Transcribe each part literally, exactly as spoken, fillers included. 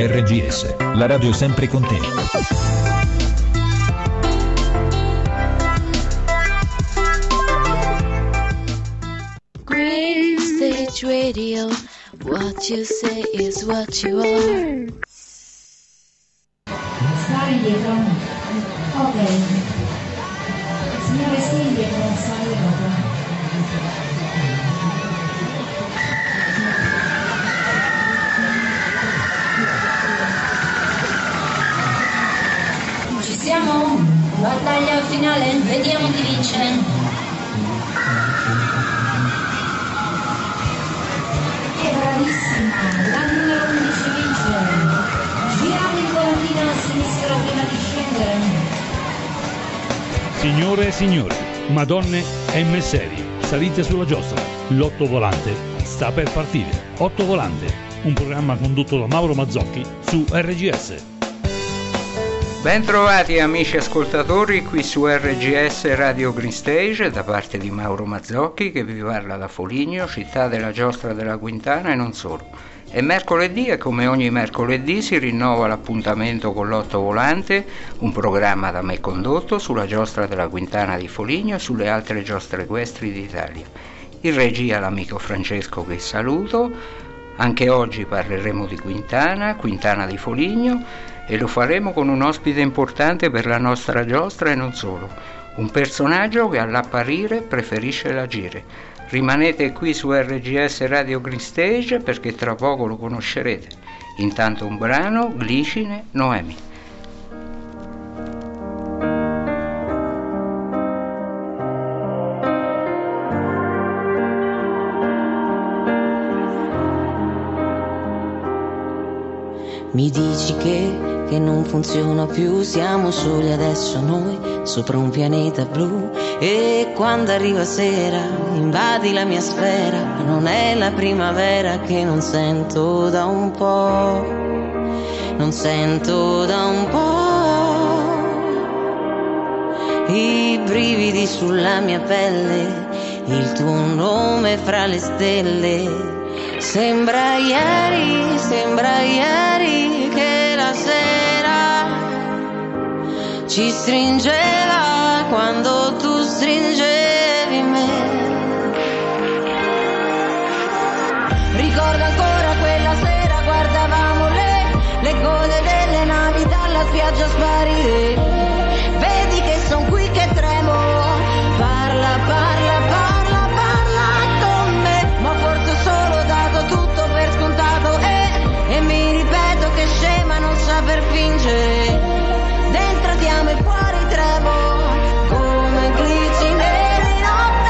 R G S, la radio sempre con te. Green Stage Radio, what you say is what you are. Stare indietro. Ok. Signore, stia indietro, stare indietro. Ci siamo? Battaglia finale, vediamo chi vince. È bravissima, la numero undici vince. Girate il volantino a sinistra prima di scendere. Signore e signori, madonne e messeri, salite sulla giostra. L'Otto Volante sta per partire. Otto Volante, un programma condotto da Mauro Mazzocchi su R G S. Bentrovati amici ascoltatori qui su R G S Radio Green Stage da parte di Mauro Mazzocchi che vi parla da Foligno, città della giostra della Quintana e non solo. È mercoledì e come ogni mercoledì si rinnova l'appuntamento con l'Otto Volante, un programma da me condotto sulla giostra della Quintana di Foligno e sulle altre giostre equestri d'Italia. In regia l'amico Francesco che saluto. Anche oggi parleremo di Quintana, Quintana di Foligno, e lo faremo con un ospite importante per la nostra giostra e non solo, un personaggio che all'apparire preferisce l'agire. Rimanete qui su R G S Radio Green Stage perché tra poco lo conoscerete. Intanto un brano, Glicine, Noemi. Mi dici che, che non funziona più, siamo soli adesso noi, sopra un pianeta blu. E quando arriva sera, invadi la mia sfera, ma non è la primavera che non sento da un po', non sento da un po'. I brividi sulla mia pelle, il tuo nome fra le stelle. Sembra ieri, sembra ieri che la sera ci stringeva quando tu stringevi me. Ricordo ancora quella sera, guardavamo le, le code delle navi dalla spiaggia sparire. Vedi che son qui che tremo, parla, parla, parla, parla con me, ma forse solo dato tutto per scontato e, e mi ripeto che scema non saper fingere. Dentro ti amo e fuori tremo come glicine di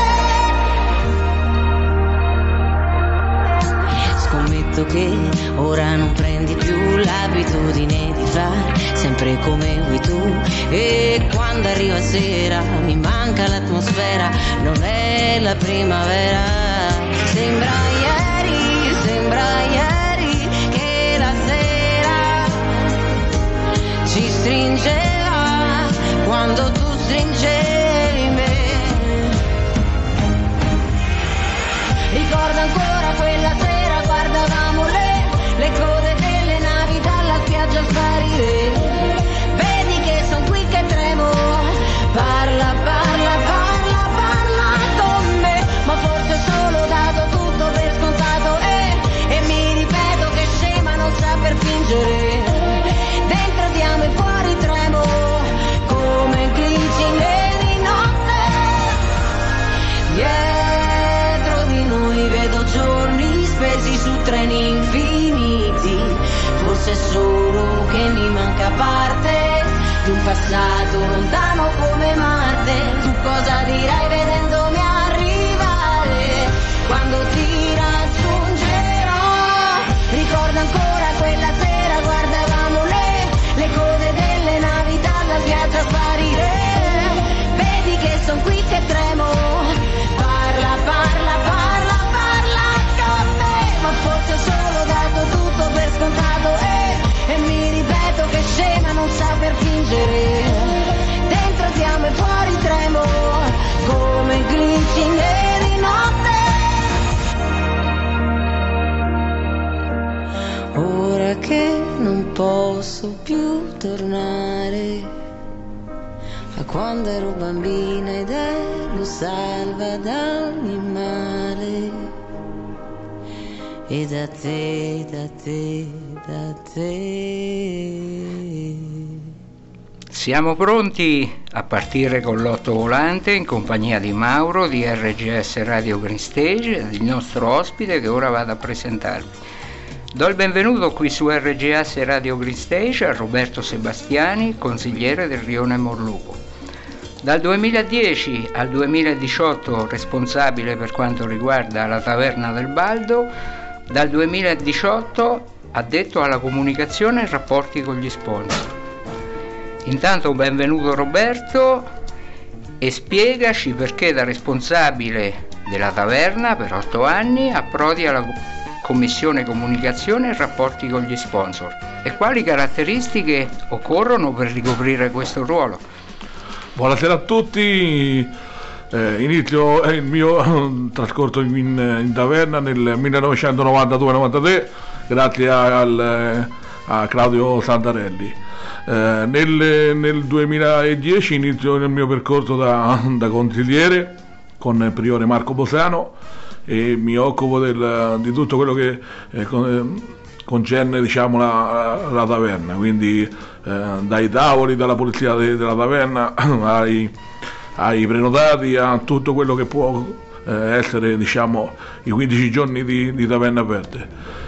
notte. Scommetto che ora non prendi più l'abitudine di fare sempre come vuoi tu. E quando arriva sera mi manca l'atmosfera, non è la primavera. Sembra ieri, sembra ieri che la sera ci stringeva quando tu stringevi me. Ricordo ancora quella sera, guardavamo le, le code delle navi dalla spiaggia sparire. Vedi che son qui che tremo, parla, parla, parla, parla con me, ma forse solo dato tutto per scontato e, e mi ripeto che scema non saper fingere. Dentro ti amo e fuori tremo come glicine di notte. Dietro di noi vedo giorni spesi su treni infiniti, forse è solo che mi manca parte di un passato lontano come Marte. Tu cosa dirai vedendomi arrivare quando ti raggiungerò? Ricordo ancora quella sera, guardavamo le, le code delle navi dalla spiaggia sparire. Vedi che son qui che tremo, parla, parla, parla, parla con me, ma forse ho solo dato tutto per scontato e, e mi ripeto che scema non saper fingere. Dentro ti amo e fuori tremo come posso più tornare a quando ero bambina ed ero salva da ogni male. E da te, da te, da te. Siamo pronti a partire con l'Otto Volante in compagnia di Mauro di R G S Radio Green Stage e il nostro ospite che ora vado a presentarvi. Do il benvenuto qui su R G S Radio Green Stage a Roberto Sebastiani, consigliere del Rione Morluco. Dal duemiladieci al duemiladiciotto responsabile per quanto riguarda la Taverna del Baldo, dal duemiladiciotto addetto alla comunicazione e rapporti con gli sponsor. Intanto benvenuto Roberto e spiegaci perché da responsabile della taverna per otto anni approdi alla commissione comunicazione e rapporti con gli sponsor e quali caratteristiche occorrono per ricoprire questo ruolo. Buonasera a tutti, eh, inizio il mio trascorso in, in taverna nel millenovecentonovantadue novantatré grazie al, a Claudio Santarelli. Eh, nel, nel duemiladieci inizio il mio percorso da, da consigliere con il priore Marco Bosano e mi occupo del, di tutto quello che eh, con, concerne diciamo, la, la taverna, quindi eh, dai tavoli, dalla polizia de, della taverna ai, ai prenotati, a tutto quello che può eh, essere diciamo, i quindici giorni di, di taverne aperte.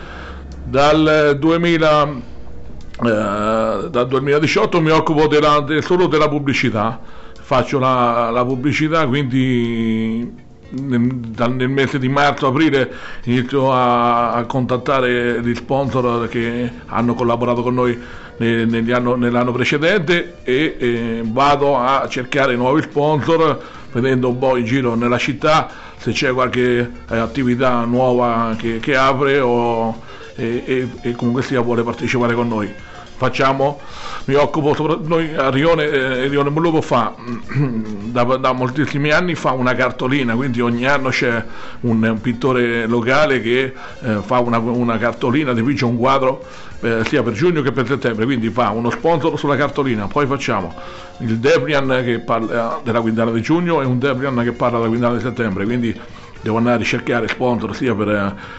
Dal duemila Eh, dal duemiladiciotto mi occupo della, de, solo della pubblicità, faccio la, la pubblicità, quindi nel, nel mese di marzo-aprile inizio a, a contattare gli sponsor che hanno collaborato con noi ne, negli anno, nell'anno precedente e, e vado a cercare nuovi sponsor vedendo un po' in giro nella città se c'è qualche eh, attività nuova che, che apre o E, e, e comunque sia vuole partecipare con noi. Facciamo, mi occupo sopra, noi a Rione, eh, Rione Morluco fa da, da moltissimi anni fa una cartolina, quindi ogni anno c'è un, un pittore locale che eh, fa una, una cartolina, dipinge un quadro eh, sia per giugno che per settembre, quindi fa uno sponsor sulla cartolina. Poi facciamo il Debrian che parla della quindana di giugno e un Debrian che parla della quindana di settembre, quindi devo andare a ricercare sponsor sia per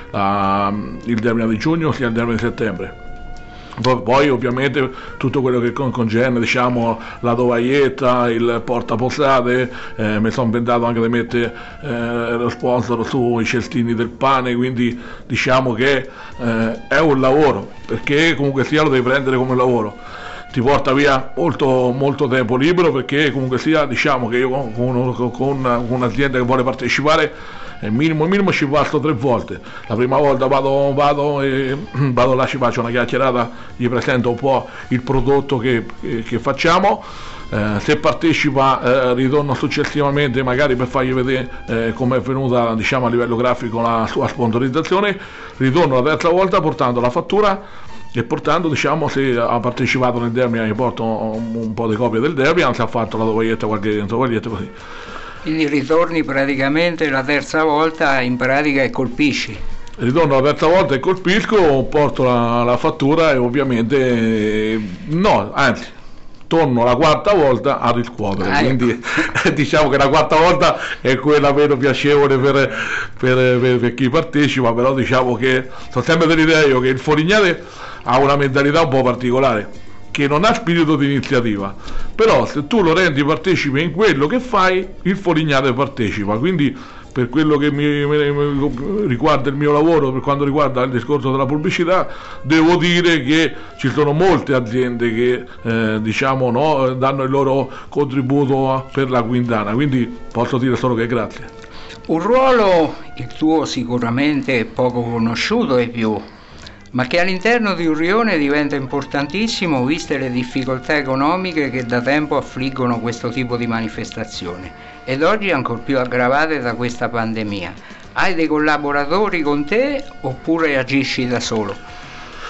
uh, il Debrian di giugno sia il Debrian di settembre. Poi, poi ovviamente tutto quello che con, concerne diciamo, la tovaglietta, il portaposate, eh, mi sono inventato anche di mettere eh, lo sponsor sui cestini del pane, quindi diciamo che eh, è un lavoro, perché comunque sia lo devi prendere come lavoro. Ti porta via molto, molto tempo libero, perché comunque sia diciamo che io con, con, con un'azienda che vuole partecipare eh, minimo minimo ci passo tre volte. La prima volta vado, vado, e, vado là, ci faccio una chiacchierata, gli presento un po' il prodotto che, che, che facciamo. Eh, se partecipa eh, ritorno successivamente magari per fargli vedere eh, come è venuta diciamo, a livello grafico la sua sponsorizzazione. Ritorno la terza volta portando la fattura e portando diciamo se ha partecipato nel Debrian gli porto un, un po' di copie del Debrian, se ha fatto la tovaglietta qualche tovaglietta così. Quindi ritorni praticamente la terza volta in pratica e colpisci. Ritorno la terza volta e colpisco, porto la, la fattura e ovviamente eh, no, anzi torno la quarta volta a riscuotere, ah, quindi ecco. Diciamo che la quarta volta è quella meno piacevole per, per, per, per chi partecipa, però diciamo che sono sempre dell'idea io che il Folignale ha una mentalità un po' particolare, che non ha spirito di iniziativa, però se tu lo rendi partecipe in quello che fai, il Folignale partecipa, quindi per quello che mi, mi, mi riguarda il mio lavoro, per quanto riguarda il discorso della pubblicità, devo dire che ci sono molte aziende che eh, diciamo no, danno il loro contributo per la quindana, quindi posso dire solo che grazie. Un ruolo, il tuo sicuramente poco conosciuto ai più, ma che all'interno di un rione diventa importantissimo viste le difficoltà economiche che da tempo affliggono questo tipo di manifestazione ed oggi ancor più aggravate da questa pandemia. Hai dei collaboratori con te oppure agisci da solo?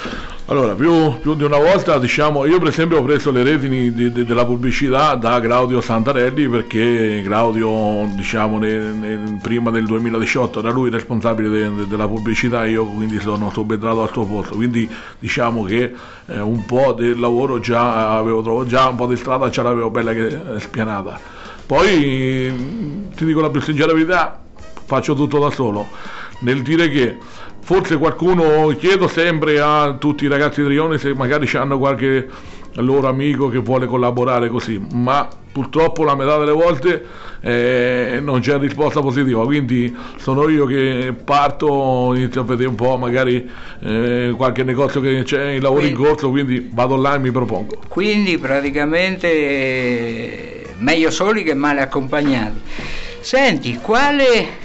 Allora, più, più di una volta, diciamo, io per esempio ho preso le redini di, di, della pubblicità da Claudio Santarelli, perché Claudio, diciamo, nel, nel, prima del duemiladiciotto era lui responsabile de, de, della pubblicità, io quindi sono subentrato al suo posto, quindi diciamo che eh, un po' del lavoro già avevo trovato, già un po' di strada ce l'avevo bella che, eh, spianata. Poi ti dico la più sincera verità, faccio tutto da solo, nel dire che forse qualcuno, chiedo sempre a tutti i ragazzi di Rione se magari hanno qualche loro amico che vuole collaborare così, ma purtroppo la metà delle volte eh, non c'è risposta positiva, quindi sono io che parto, inizio a vedere un po' magari eh, qualche negozio che c'è in lavoro in corso, quindi vado là e mi propongo. Quindi praticamente eh, meglio soli che male accompagnati. Senti, quale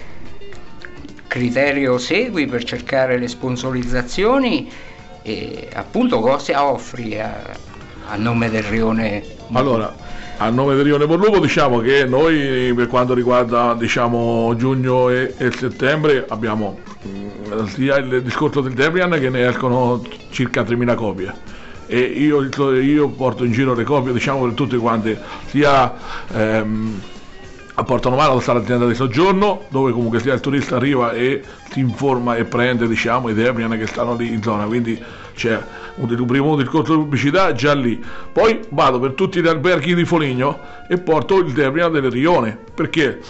criterio segui per cercare le sponsorizzazioni e appunto cosa offri a, a nome del Rione? Allora, a nome del Rione Morlupo diciamo che noi per quanto riguarda diciamo giugno e, e settembre abbiamo mh, sia il discorso del Debian che ne escono circa tremila copie e io, io porto in giro le copie diciamo per tutte quante, sia ehm, a Porto Novaro sta l'azienda di soggiorno dove comunque sia il turista arriva e si informa e prende diciamo i Debian che stanno lì in zona, quindi c'è un, un primo discorso di pubblicità già lì. Poi vado per tutti gli alberghi di Foligno e porto il Debian del Rione, perché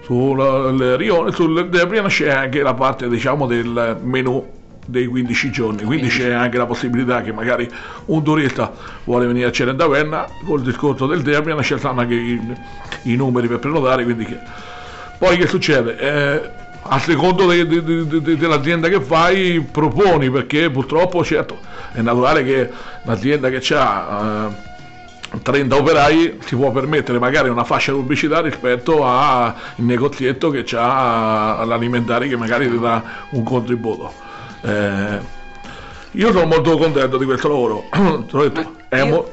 sul Rione, sul Debian c'è anche la parte diciamo del menù dei quindici giorni, quindi c'è anche la possibilità che magari un turista vuole venire a cena in taverna, col discorso del Debian ci stanno anche i, i numeri per prenotare, quindi che... poi che succede? Eh, a secondo de, de, de, de, dell'azienda che fai proponi, perché purtroppo certo è naturale che un'azienda che ha eh, trenta operai si può permettere magari una fascia di pubblicità rispetto al negozietto che ha l'alimentare che magari ti dà un contributo. Eh, io sono molto contento di questo lavoro, è, mo-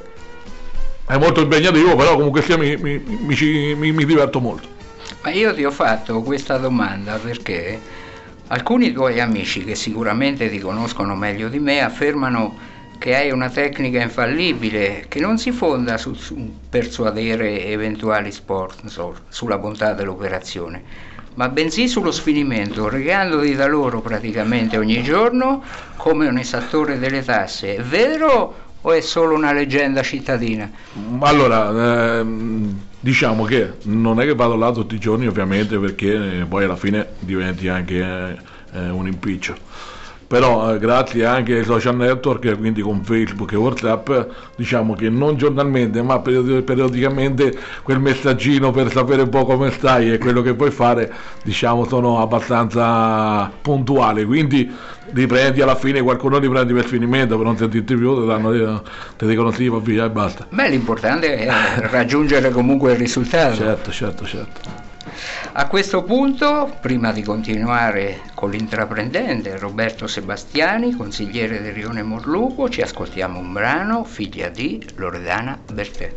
è molto impegnativo, però comunque sia mi, mi, mi, mi, mi diverto molto. Ma io ti ho fatto questa domanda perché alcuni tuoi amici che sicuramente ti conoscono meglio di me affermano che hai una tecnica infallibile che non si fonda su, su persuadere eventuali sponsor sulla bontà dell'operazione, ma bensì sullo sfinimento, regandoti da loro praticamente ogni giorno come un esattore delle tasse. È vero o è solo una leggenda cittadina? Allora, ehm, diciamo che non è che vado là tutti i giorni ovviamente, perché poi alla fine diventi anche eh, un impiccio. Però eh, grazie anche ai social network, quindi con Facebook e WhatsApp, diciamo che non giornalmente ma period- periodicamente quel messaggino per sapere un po' come stai e quello che puoi fare, diciamo, sono abbastanza puntuali, quindi li prendi alla fine, qualcuno li prendi per finimento, per non sentirti più, ti, danno, ti dicono sì, va via e basta. Beh, l'importante è raggiungere comunque il risultato. Certo, certo, certo. A questo punto, prima di continuare con l'intraprendente Roberto Sebastiani, consigliere del Rione Morlupo, ci ascoltiamo un brano, Figlia di Loredana Bertè.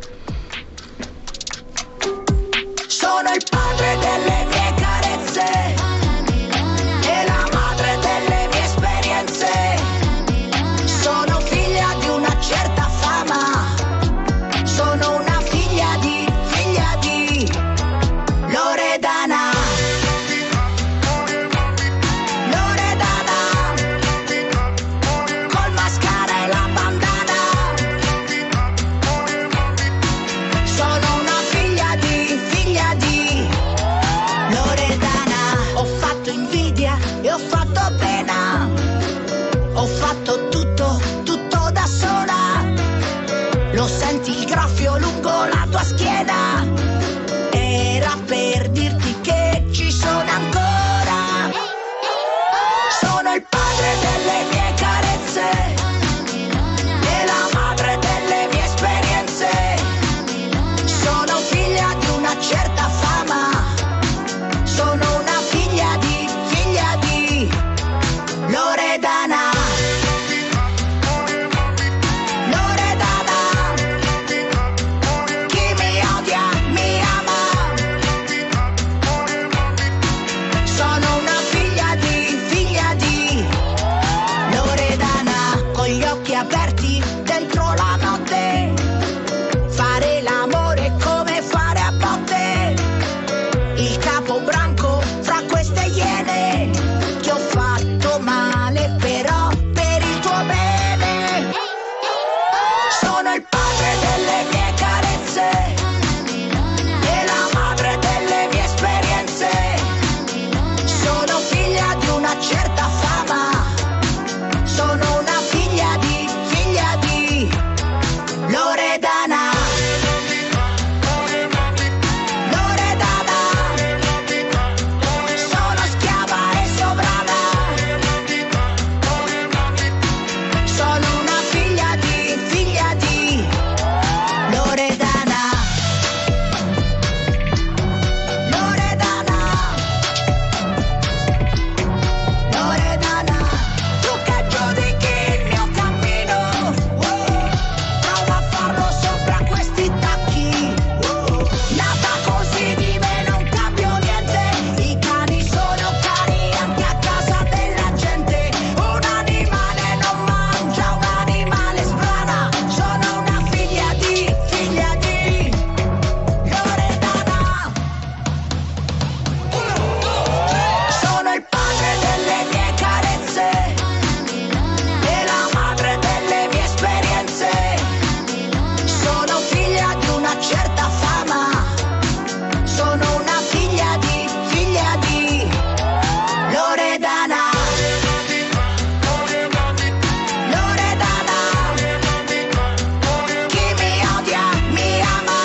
Sono il padre delle mie carezze e la madre delle mie esperienze. Sono figlia di una certa fama. Sono una figlia di, figlia di Loredana. Loredana, col mascara e la bandana. Sono una figlia di, figlia di una certa fama. Sono una figlia di, figlia di Loredana. Loredana. Sono schiava e sovrana. Sono una figlia di, figlia di Loredana. Loredana. Loredana. Tu che giudichi il mio cammino, oh, prova a farlo sopra questi tacchi, oh. Nata così di me non cambio niente. I cani sono cani anche a casa della gente. Un animale non mangia un animale sbrana. Sono una figlia di, figlia di Loredana. Sono il padre delle mie carezze e la madre delle mie esperienze. Sono figlia di una certa fama. Sono una figlia di, figlia di Loredana. Loredana. Chi mi odia mi ama.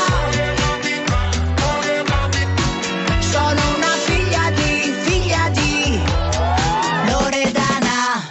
Sono una figlia di, figlia di Loredana.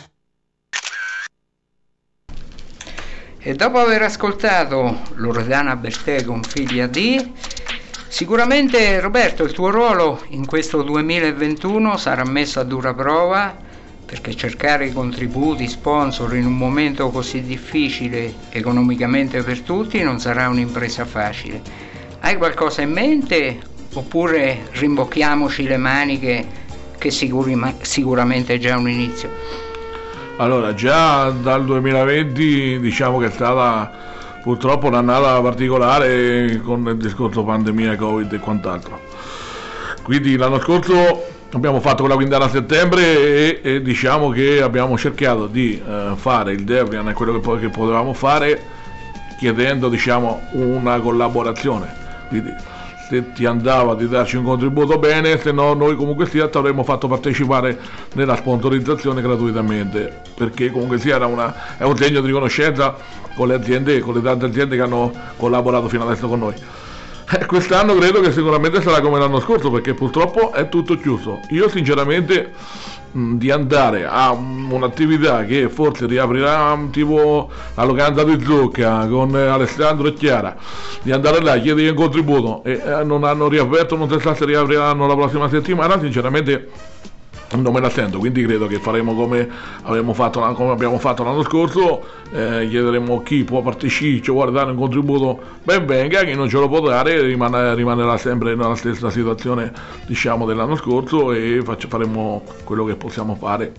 E dopo aver ascoltato Loredana Bertè con Figlia di, sicuramente Roberto il tuo ruolo in questo duemilaventuno sarà messo a dura prova, perché cercare i contributi, sponsor in un momento così difficile economicamente per tutti non sarà un'impresa facile. Hai qualcosa in mente oppure rimbocchiamoci le maniche, che sicuri- sicuramente è già un inizio? Allora, già dal duemilaventi diciamo che è stata purtroppo un'annata particolare con il discorso pandemia, Covid e quant'altro. Quindi l'anno scorso abbiamo fatto quella quindana a settembre e, e diciamo che abbiamo cercato di eh, fare il Debrian e quello che, poi, che potevamo fare, chiedendo diciamo una collaborazione. Quindi se ti andava di darci un contributo bene, se no noi comunque sia ti avremmo fatto partecipare nella sponsorizzazione gratuitamente, perché comunque sia era una, è un segno di riconoscenza con le aziende, con le tante aziende che hanno collaborato fino adesso con noi. Eh, quest'anno credo che sicuramente sarà come l'anno scorso, perché purtroppo è tutto chiuso. Io sinceramente mh, di andare a un'attività che forse riaprirà mh, tipo la locanda di Zucca con eh, Alessandro e Chiara, di andare là a chiedere un contributo e eh, non hanno riaperto, non si sa se riapriranno la prossima settimana, sinceramente non me la sento. Quindi credo che faremo come abbiamo fatto, come abbiamo fatto l'anno scorso, eh, chiederemo chi può partecipare, ci vuole dare un contributo, ben venga, chi non ce lo può dare rimane, rimanerà sempre nella stessa situazione diciamo dell'anno scorso e faccio, faremo quello che possiamo fare.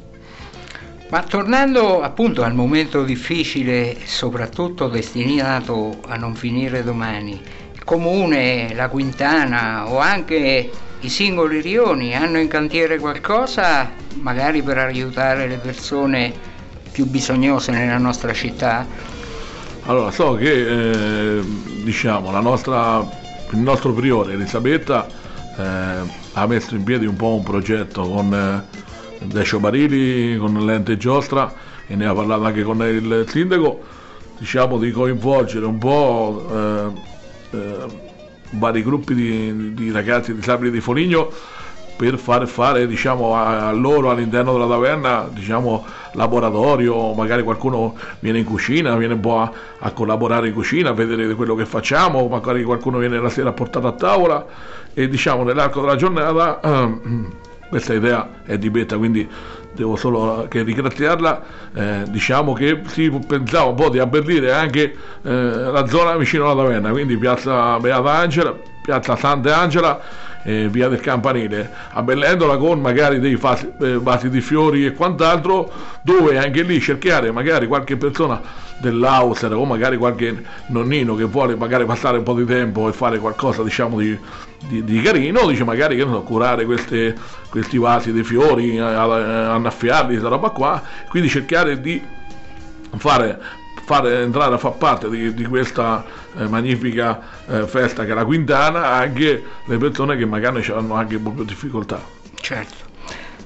Ma tornando appunto al momento difficile, soprattutto destinato a non finire domani, il Comune, la Quintana o anche i singoli rioni hanno in cantiere qualcosa magari per aiutare le persone più bisognose nella nostra città? Allora, so che eh, diciamo la nostra, il nostro priore Elisabetta eh, ha messo in piedi un po' un progetto con eh, Decio Barili, con l'ente Giostra, e ne ha parlato anche con il sindaco, diciamo di coinvolgere un po' eh, eh, vari gruppi di, di ragazzi disabili di Foligno per far fare diciamo a, a loro all'interno della taverna diciamo laboratorio, magari qualcuno viene in cucina, viene un po' a, a collaborare in cucina, a vedere quello che facciamo, magari qualcuno viene la sera a portare a tavola e diciamo nell'arco della giornata eh, questa idea è di Betta, quindi devo solo che ringraziarla. Eh, diciamo che si pensava un po' di abbellire anche eh, la zona vicino alla taverna, quindi piazza Beata Angela, piazza Sant'Angela e via del Campanile, abbellendola con magari dei vasi, eh, vasi di fiori e quant'altro, dove anche lì cercare magari qualche persona dell'Auser o magari qualche nonnino che vuole magari passare un po' di tempo e fare qualcosa diciamo di, di, di carino, dice magari che non so, curare queste, questi vasi di fiori, annaffiarli, questa roba qua, quindi cercare di fare fare entrare a far parte di, di questa eh, magnifica eh, festa che è la Quintana anche le persone che magari hanno anche un po' più difficoltà. Certo.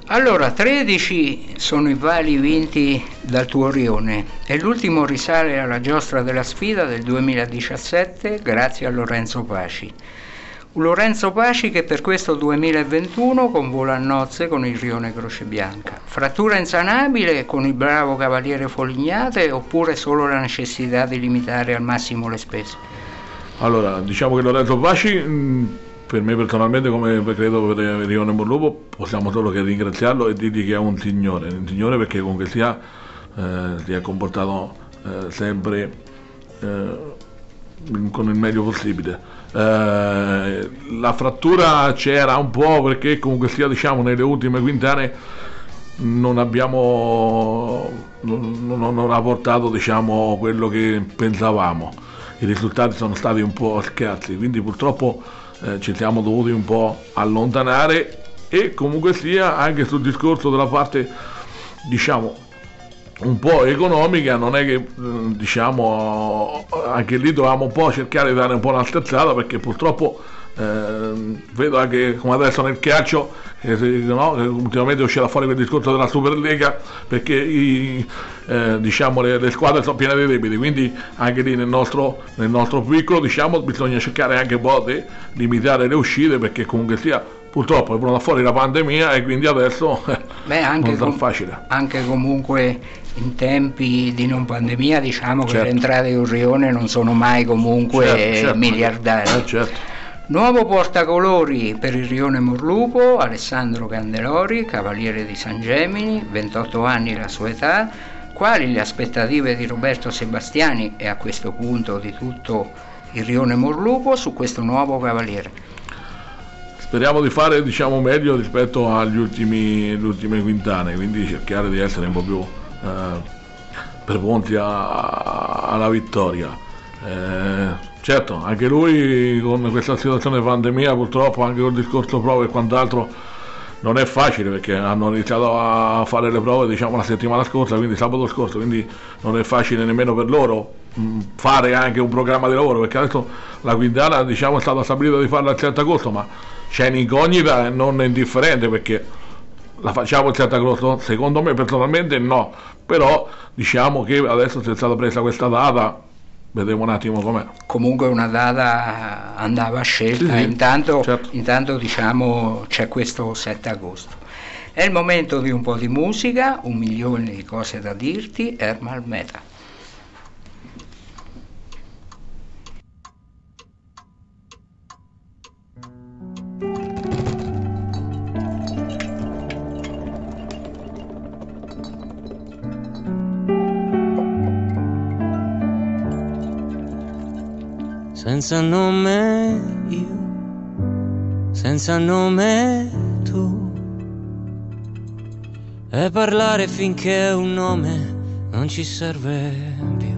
Allora, tredici sono i vali vinti dal tuo Rione e l'ultimo risale alla giostra della sfida del duemiladiciassette grazie a Lorenzo Paci. Lorenzo Paci che per questo duemilaventuno convola a nozze con il Rione Croce Bianca. Frattura insanabile con il bravo Cavaliere Folignate oppure solo la necessità di limitare al massimo le spese? Allora, diciamo che Lorenzo Paci, mh, per me personalmente, come credo per il Rione Morlupo, possiamo solo che ringraziarlo e dirgli che è un signore, un signore perché comunque sia eh, si è comportato eh, sempre eh, con il meglio possibile. Eh, la frattura c'era un po' perché comunque sia, diciamo, nelle ultime quintane non abbiamo non, non, non ha portato, diciamo, quello che pensavamo. I risultati sono stati un po' scarsi, quindi purtroppo eh, ci siamo dovuti un po' allontanare e comunque sia anche sul discorso della parte, diciamo, un po' economica, non è che diciamo anche lì dovevamo un po' cercare di dare un po' una sterzata perché purtroppo eh, vedo anche come adesso nel calcio che, no, che ultimamente uscirà fuori quel discorso della Superlega perché i, eh, diciamo le, le squadre sono piene di debiti, quindi anche lì nel nostro, nel nostro piccolo, diciamo, bisogna cercare anche un po' di limitare le uscite perché comunque sia purtroppo è venuta fuori la pandemia e quindi adesso Beh, anche non è com- facile. Anche comunque in tempi di non pandemia diciamo che certo. le entrate di un rione non sono mai comunque certo, certo. miliardarie. Eh, certo. Nuovo portacolori per il Rione Morlupo, Alessandro Candelori, cavaliere di San Gemini, ventotto anni la sua età. Quali le aspettative di Roberto Sebastiani e a questo punto di tutto il Rione Morlupo su questo nuovo cavaliere? Speriamo di fare, diciamo, meglio rispetto agli ultimi, alle ultime quintane, quindi cercare di essere un po' più eh, preponti a, a, alla vittoria. Eh, certo, anche lui con questa situazione di pandemia purtroppo, anche col discorso prove e quant'altro, non è facile perché hanno iniziato a fare le prove, diciamo, la settimana scorsa, quindi sabato scorso, quindi non è facile nemmeno per loro mh, fare anche un programma di lavoro perché adesso la quintana, diciamo, è stata stabilita di farla il sette agosto, ma c'è un'incognita non indifferente perché la facciamo il sette agosto? Secondo me personalmente no, però diciamo che adesso se è stata presa questa data vedremo un attimo com'è. Comunque una data andava scelta, sì, sì, intanto, certo. intanto diciamo c'è questo sette agosto. È il momento di un po' di musica, un milione di cose da dirti, Ermal Meta. Senza nome io, senza nome tu, e parlare finché un nome non ci serve più.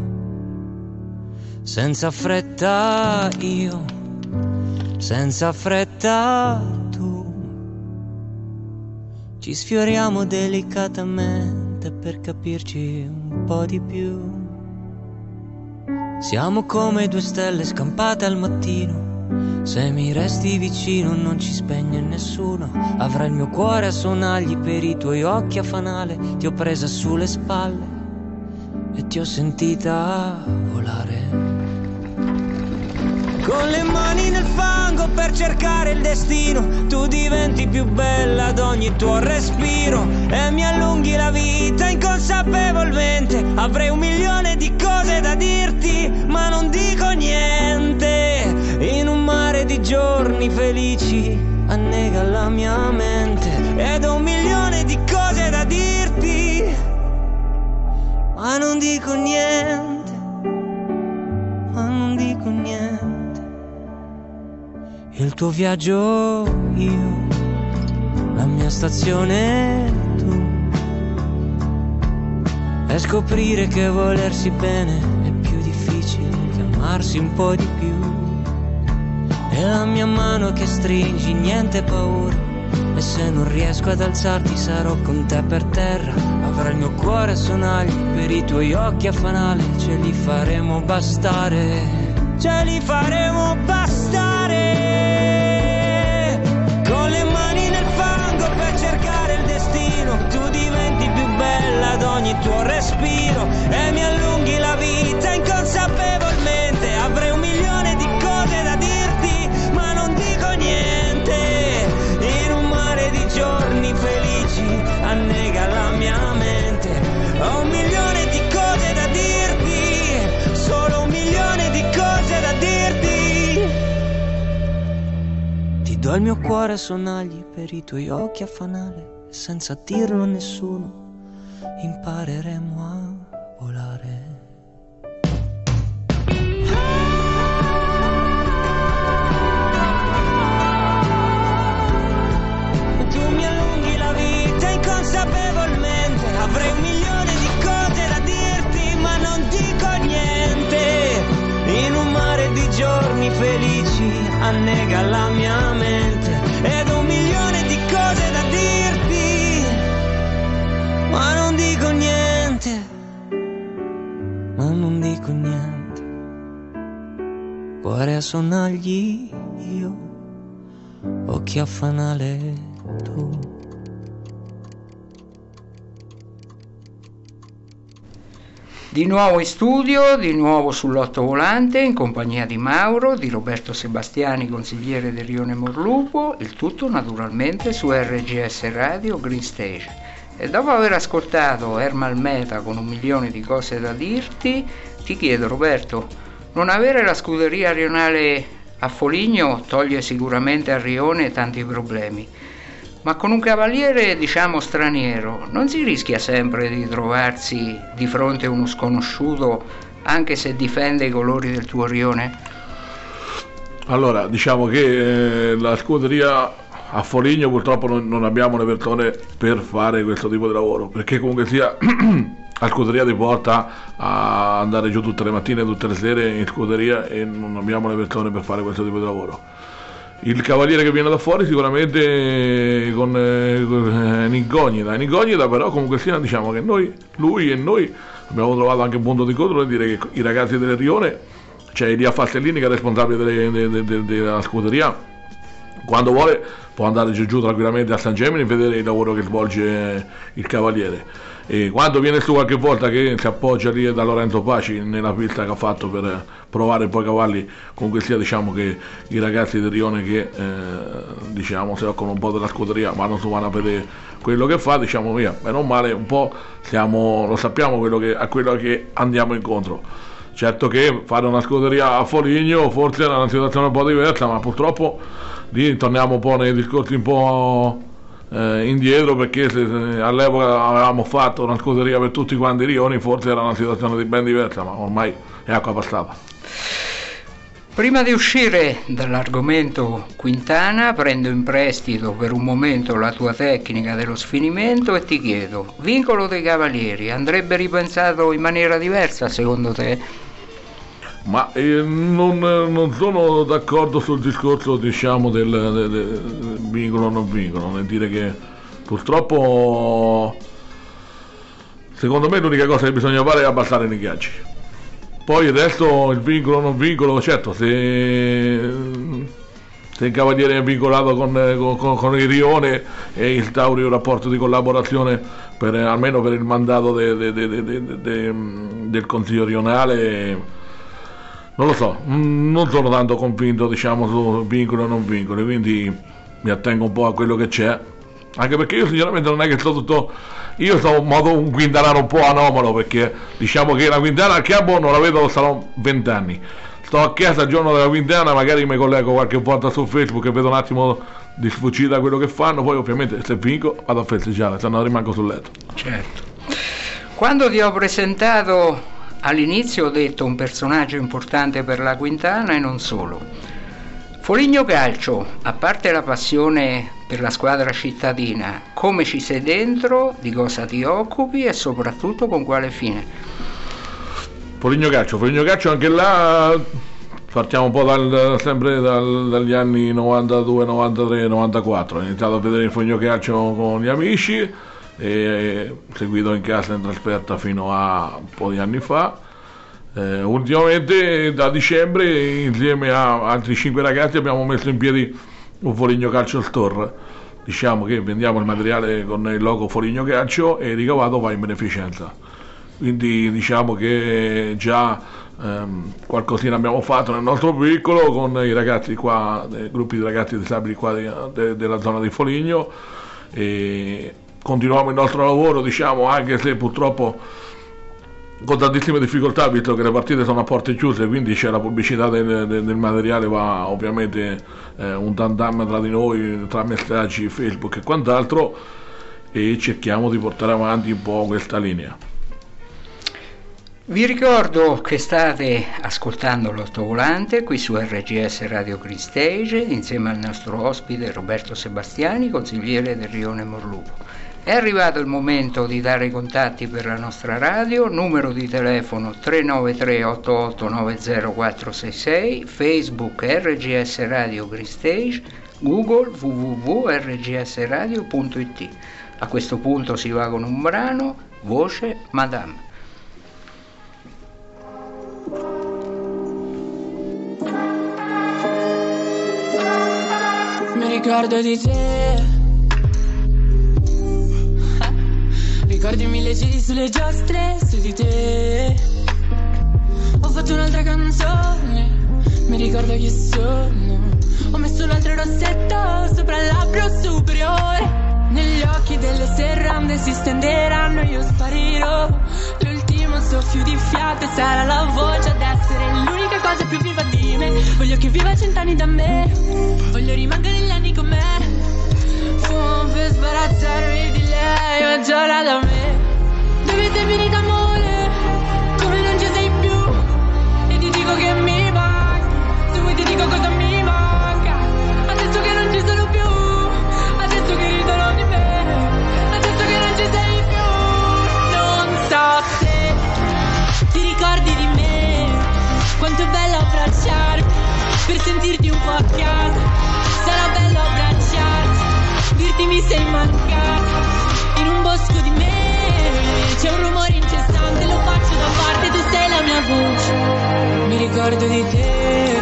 Senza fretta io, senza fretta tu, ci sfioriamo delicatamente per capirci un po' di più. Siamo come due stelle scampate al mattino, se mi resti vicino non ci spegne nessuno. Avrai il mio cuore a sonagli per i tuoi occhi a fanale. Ti ho presa sulle spalle e ti ho sentita volare. Con le mani nel fango per cercare il destino, tu diventi più bella ad ogni tuo respiro e mi allunghi la vita inconsapevolmente. Avrei un milione di cose da dirti, ma non dico niente. In un mare di giorni felici annega la mia mente ed ho un milione di cose da dirti, ma non dico niente, ma non dico niente. Il tuo viaggio io, la mia stazione tu, e scoprire che volersi bene è più difficile che amarsi un po' di più. E la mia mano che stringi, niente paura, e se non riesco ad alzarti sarò con te per terra. Avrai il mio cuore a sonagli per i tuoi occhi a fanale. Ce li faremo bastare, ce li faremo bastare. Con le mani nel fango per cercare il destino, tu diventi più bella ad ogni tuo respiro e mi allunghi la vita inconsapevolmente. Avrei un milione di cose da dirti, ma non dico niente. In un mare di giorni felici annega la mia mente. Ho un milione di cose da dirti, solo un milione di cose da dirti. Ti do il mio cuore a sonagli per i tuoi occhi a fanale, e senza dirlo a nessuno impareremo a volare. Tu mi allunghi la vita inconsapevolmente, avrei un milione di cose da dirti, ma non dico niente. In un mare di giorni felici annega la mia mente, ed ho un milione di cose da dirti, ma non dico niente, ma non dico niente. Cuore a sonagli io, occhi a fanale tu. Di nuovo in studio, di nuovo sull'ottovolante, in compagnia di Mauro, di Roberto Sebastiani, consigliere del Rione Morlupo, il tutto naturalmente su R G S Radio Green Stage. E dopo aver ascoltato Ermal Meta con un milione di cose da dirti, ti chiedo, Roberto, non avere la scuderia rionale a Foligno toglie sicuramente al Rione tanti problemi, ma con un cavaliere, diciamo, straniero, non si rischia sempre di trovarsi di fronte a uno sconosciuto, anche se difende i colori del tuo Rione? Allora, diciamo che eh, la scuderia a Foligno purtroppo non, non abbiamo le persone per fare questo tipo di lavoro, perché comunque sia la scuderia ti porta a andare giù tutte le mattine, tutte le sere in scuderia, e non abbiamo le persone per fare questo tipo di lavoro. Il cavaliere che viene da fuori sicuramente con, eh, con eh, Nigognida, Nigognida però comunque sia, diciamo che noi, lui e noi abbiamo trovato anche un punto di incontro nel dire che i ragazzi del Rione, cioè Elia Fastellini che è responsabile delle, de, de, de, della scuderia, quando vuole può andare giù, giù tranquillamente a San Gemini e vedere il lavoro che svolge il cavaliere. E quando viene su qualche volta che si appoggia lì da Lorenzo Paci nella pista che ha fatto per provare poi cavalli, comunque sia, diciamo che i ragazzi del Rione che eh, diciamo si occupano un po' della scuderia vanno su, vanno a vedere quello che fa, diciamo via, beh non male, un po' siamo, lo sappiamo quello che, a quello che andiamo incontro. Certo che fare una scuderia a Foligno forse era una situazione un po' diversa, ma purtroppo lì torniamo un po' nei discorsi un po' Eh, indietro, perché se, se all'epoca avevamo fatto una scuderia per tutti quanti i Rioni, forse era una situazione ben diversa, ma ormai è acqua passata. Prima di uscire dall'argomento Quintana, prendo in prestito per un momento la tua tecnica dello sfinimento e ti chiedo, vincolo dei cavalieri andrebbe ripensato in maniera diversa secondo te? Ma eh, non, non sono d'accordo sul discorso, diciamo, del, del, del vincolo o non vincolo, nel dire che purtroppo secondo me l'unica cosa che bisogna fare è abbassare i ingaggi. Poi il resto, il vincolo o non vincolo, certo, se, se il cavaliere è vincolato con, con, con il Rione e instauri un rapporto di collaborazione per, almeno per il mandato de, de, de, de, de, de, del Consiglio Rionale, non lo so, non sono tanto convinto, diciamo, su vincolo o non vincolo, quindi mi attengo un po' a quello che c'è, anche perché io sinceramente non è che sto tutto, io sto in modo un quintanaro un po' anomalo, perché diciamo che la quintana al campo non la vedo, saranno vent'anni, sto a casa il giorno della quintana, magari mi collego qualche volta su Facebook e vedo un attimo di sfuggita quello che fanno, poi ovviamente se vinco vado a festeggiare, se no rimango sul letto. Certo. Quando ti ho presentato all'inizio ho detto un personaggio importante per la Quintana e non solo. Foligno Calcio, a parte la passione per la squadra cittadina, come ci sei dentro, di cosa ti occupi e soprattutto con quale fine? Foligno Calcio, Foligno Calcio anche là partiamo un po' dal, sempre dal, dagli anni novantadue, novantatré, novantaquattro, ho iniziato a vedere il Foligno Calcio con gli amici, e seguito in casa in trasferta fino a un po' di anni fa. Eh, ultimamente da dicembre insieme a altri cinque ragazzi abbiamo messo in piedi un Foligno Calcio Store, diciamo che vendiamo il materiale con il logo Foligno Calcio e il ricavato va in beneficenza. Quindi diciamo che già ehm, qualcosina abbiamo fatto nel nostro piccolo con i ragazzi qua, dei gruppi di ragazzi disabili qua de, de, della zona di Foligno, e continuiamo il nostro lavoro, diciamo, anche se purtroppo con tantissime difficoltà, visto che le partite sono a porte chiuse, quindi c'è la pubblicità del, del, del materiale, va ovviamente eh, un tantam tra di noi, tra messaggi, Facebook e quant'altro, e cerchiamo di portare avanti un po' questa linea. Vi ricordo che state ascoltando l'Ottovolante qui su R G S Radio Green Stage insieme al nostro ospite Roberto Sebastiani, consigliere del Rione Morlupo. È arrivato il momento di dare i contatti per la nostra radio, numero di telefono tre nove tre otto otto nove zero quattro sei sei, Facebook R G S Radio Green Stage, Google w w w punto r g s radio punto i t. A questo punto si va con un brano, voce Madame. Mi ricordo di te, ricordi mille giri sulle giostre su di te. Ho fatto un'altra canzone, mi ricordo chi sono. Ho messo un altro rossetto sopra il labbro superiore. Negli occhi delle serrande si stenderanno, io sparirò. L'ultimo soffio di fiato e sarà la voce ad essere l'unica cosa più viva di me. Voglio che viva cent'anni da me, voglio rimanere gli anni con me. Fumo per sbarazzarmi di lei, ma giora da me. Dove sei finita amore, come non ci sei più. E ti dico che mi manca, se vuoi ti dico cosa mi manca. Adesso che non ci sono più, adesso che ridono di me, adesso che non ci sei più. Non so se ti ricordi di me, quanto è bello abbracciarti, per sentirti un po' a casa. Sarà bello abbracciarti, dirti mi sei mancata. In un bosco di me c'è un rumore incessante, lo faccio da parte, tu sei la mia voce. Mi ricordo di te,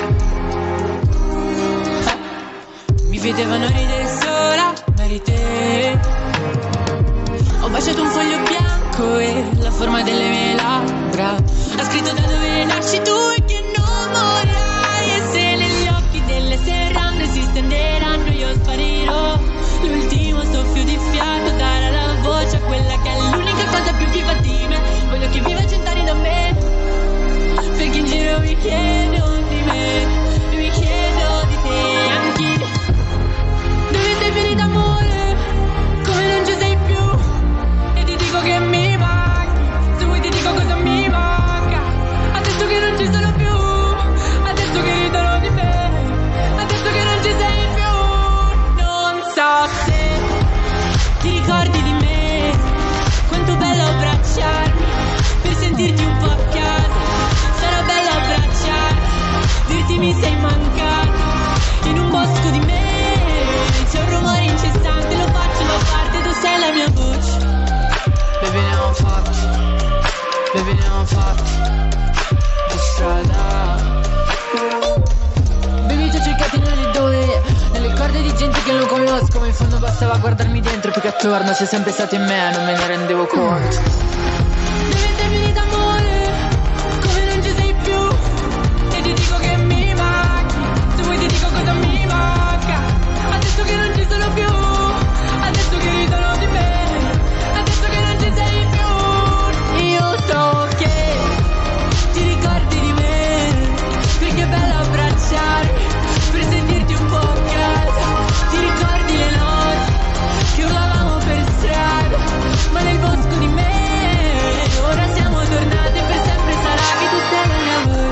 mi vedevano ridere sola, ma eri te. Ho baciato un foglio bianco e la forma delle mie labbra ha scritto da dove nasci tu e che non morirai. E se negli occhi delle serrande si stenderanno, io sparirò. L'ultimo soffio di fiato darà la voce a quella che è l'unica cosa più viva di me. Voglio che viva cent'anni da me, perché in giro mi chiedo di me, mi chiedo di te anche. Dove sei finita amore, come non ci sei più. E ti dico che mi manchi, se vuoi ti dico cosa mi manca. Adesso che non ci sono più, adesso che ridono di me, adesso che non ci sei più. Non so se ti ricordi di me, quanto bello abbracciarmi, per sentirti un po' a casa. Sarà bello abbracciarti, dirti mi sei mancato. In un bosco di me c'è un rumore incessante, lo faccio da parte, tu sei la mia voce. Baby ne ho fatti, baby ne ho fatti di strada. Baby ti ho cercati nelle dove, nelle corde di gente che non conosco, ma in fondo bastava guardarmi dentro più che attorno. Sei sempre stato in me, non me ne rendevo conto. Dove sei finita amore, come non ci sei più. E ti dico che mi manchi, se vuoi ti dico cosa mi manca. Adesso che non ci sono più, adesso che ridono di me, adesso che non ci sei più. Io so che ti ricordi di me, perché è bello abbracciarmi, per sentirti un po' a casa. Ti ricordi le notti che urlavamo per strada, ma nel bosco di me ora siamo tornate. Per sempre sarà che tu sei la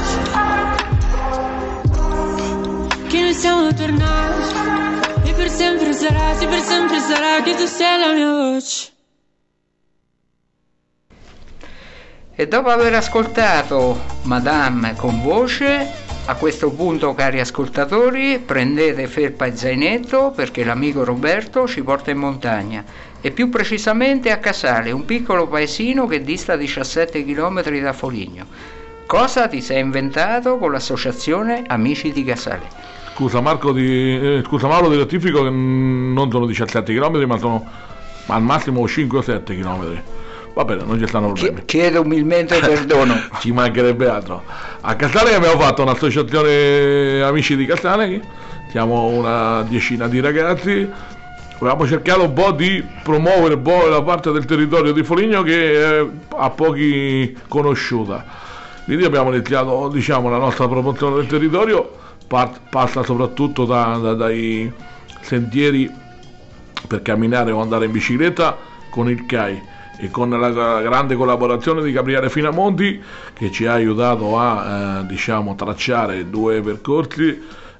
mia voce, che noi siamo tornati. E per sempre sarà, sì, per sempre sarà che tu sei la mia voce. E dopo aver ascoltato Madame con voce, a questo punto, cari ascoltatori, prendete felpa e zainetto, perché l'amico Roberto ci porta in montagna, e più precisamente a Casale, un piccolo paesino che dista diciassette chilometri da Foligno. Cosa ti sei inventato con l'associazione Amici di Casale? scusa Marco di, eh, scusa Mauro, di rettifico che non sono diciassette chilometri ma sono al massimo cinque o sette chilometri. Va bene, non ci stanno problemi. Chiedo umilmente perdono. Ci mancherebbe altro. A Castaneghi abbiamo fatto un'associazione Amici di Castaneghi, siamo una decina di ragazzi, abbiamo cercato un po' di promuovere un po' la parte del territorio di Foligno che è a pochi conosciuta. Quindi abbiamo iniziato, diciamo, la nostra promozione del territorio, part- passa soprattutto da, da, dai sentieri per camminare o andare in bicicletta con il C A I, e con la grande collaborazione di Gabriele Finamonti che ci ha aiutato a eh, diciamo tracciare due percorsi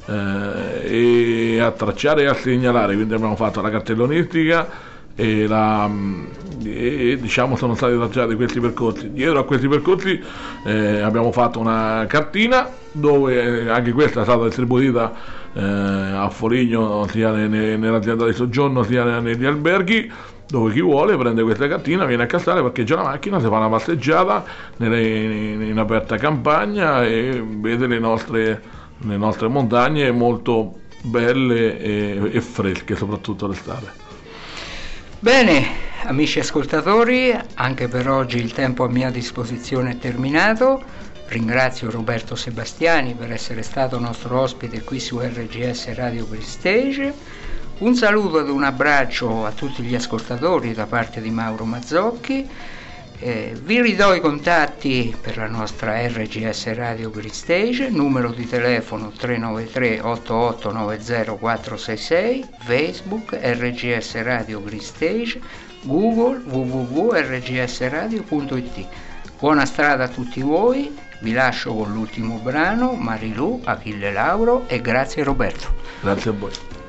eh, e a tracciare e a segnalare. Quindi abbiamo fatto la cartellonistica e, la, e diciamo sono stati tracciati questi percorsi. Dietro a questi percorsi eh, abbiamo fatto una cartina dove anche questa è stata distribuita eh, a Foligno sia nell'azienda di soggiorno sia negli alberghi, dove chi vuole prende questa cartina, viene a Castaneghi, parcheggia la macchina, si fa una passeggiata nelle, in, in aperta campagna e vede le nostre, le nostre montagne molto belle e, e fresche, soprattutto l'estate. Bene, amici ascoltatori, anche per oggi il tempo a mia disposizione è terminato. Ringrazio Roberto Sebastiani per essere stato nostro ospite qui su R G S Radio Gristage. Un saluto ed un abbraccio a tutti gli ascoltatori da parte di Mauro Mazzocchi. Eh, vi ridò i contatti per la nostra R G S Radio Gristage, numero di telefono tre nove tre otto otto nove zero quattro sei sei, Facebook R G S Radio Gristage, Google w w w punto r g s radio punto i t. Buona strada a tutti voi, vi lascio con l'ultimo brano, Marilù, Achille Lauro, e grazie Roberto. Grazie a voi.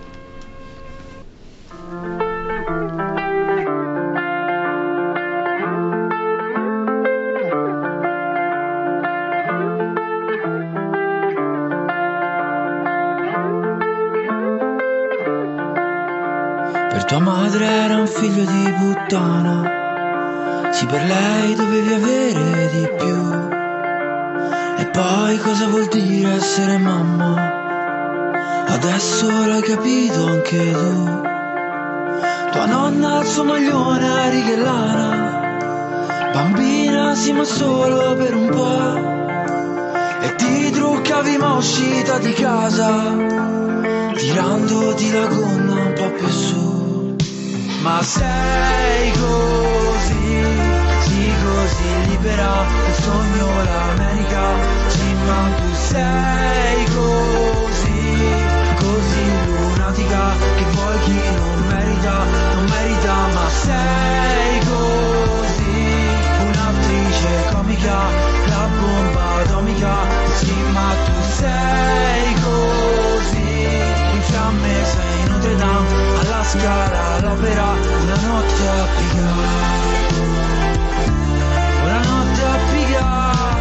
Per tua madre era un figlio di puttana, sì, per lei dovevi avere di più. E poi cosa vuol dire essere mamma? Adesso l'hai capito anche tu. Tua nonna al suo maglione a righe lana, bambina sì ma solo per un po', e ti truccavi ma uscita di casa, tirandoti la gonna un po' più su. Ma sei così, sì così libera, il sogno l'America, sì ma tu sei così, così lunatica, che vuoi chi non merita, non merita, ma sei così, un'attrice comica, la bomba atomica, sì ma tu sei così, in fiamme sei Notre Dame, alla Scala, all'opera, una notte a Pigalle, una notte a Pigalle.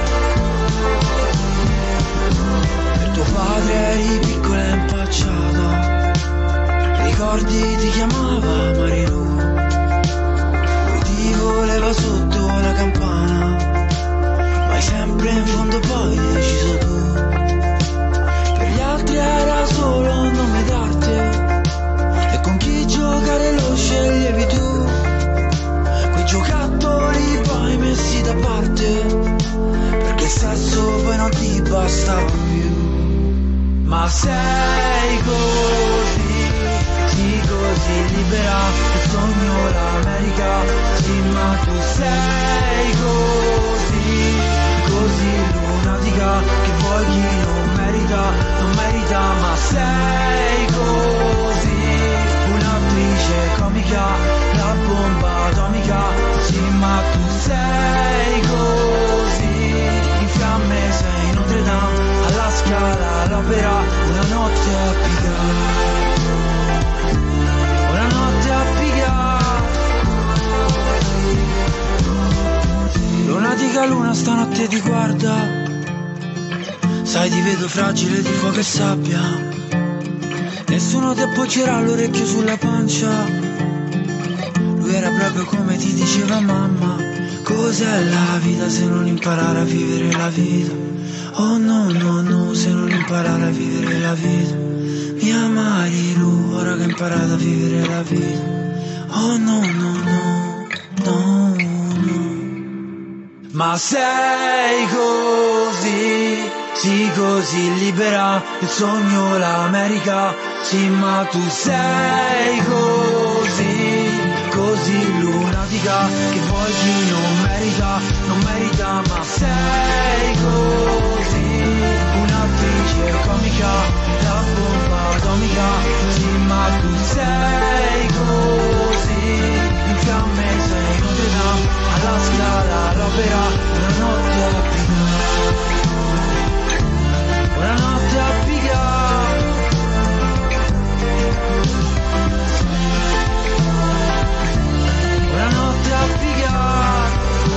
Per tuo padre eri piccola e impacciata, ricordi ti chiamava Marilù, lui ti voleva sotto la campana, ma hai sempre in fondo poi deciso tu. Per gli altri era solo un nome d'arte, con chi giocare lo sceglievi tu, quei giocattoli poi messi da parte, perché il sesso poi non ti bastava più. Ma sei così, sì così libera, il sogno l'America, sì ma tu sei così, così lunatica, che vuoi chi non merita, non merita, ma sei così, un'attrice comica, la bomba atomica, sì ma tu sei così, in fiamme sei Notre Dame, alla Scala, all'opera, una notte a Pigalle, una notte a Pigalle. Lunatica luna stanotte ti guarda, sai ti vedo fragile di fuoco e sabbia, nessuno ti appoggerà l'orecchio sulla pancia. Lui era proprio come ti diceva mamma, Cos'è la vita se non imparare a vivere la vita? Oh no, no, no, se non imparare a vivere la vita. Mia Marilu, ora che ho imparato a vivere la vita. Oh no, no, no, no, no. Ma sei così, sì così libera, il sogno l'America. Sì, ma tu sei così, così lunatica, che poi chi non merita, non merita, ma sei così, un'attrice comica, la bomba atomica. Sì, ma tu sei così, in fiamme sei Notre Dame, alla Scala all'opera, una notte a pigra, una notte a pigra. Una notte a pigliare.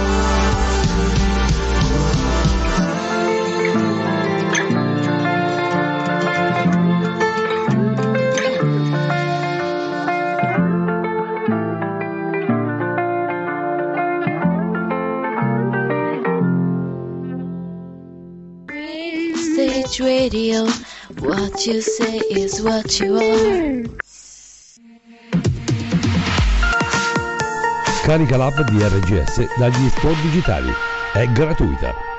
Stage radio, what you say is what you are. Scarica l'app di R G S dagli store digitali. È gratuita.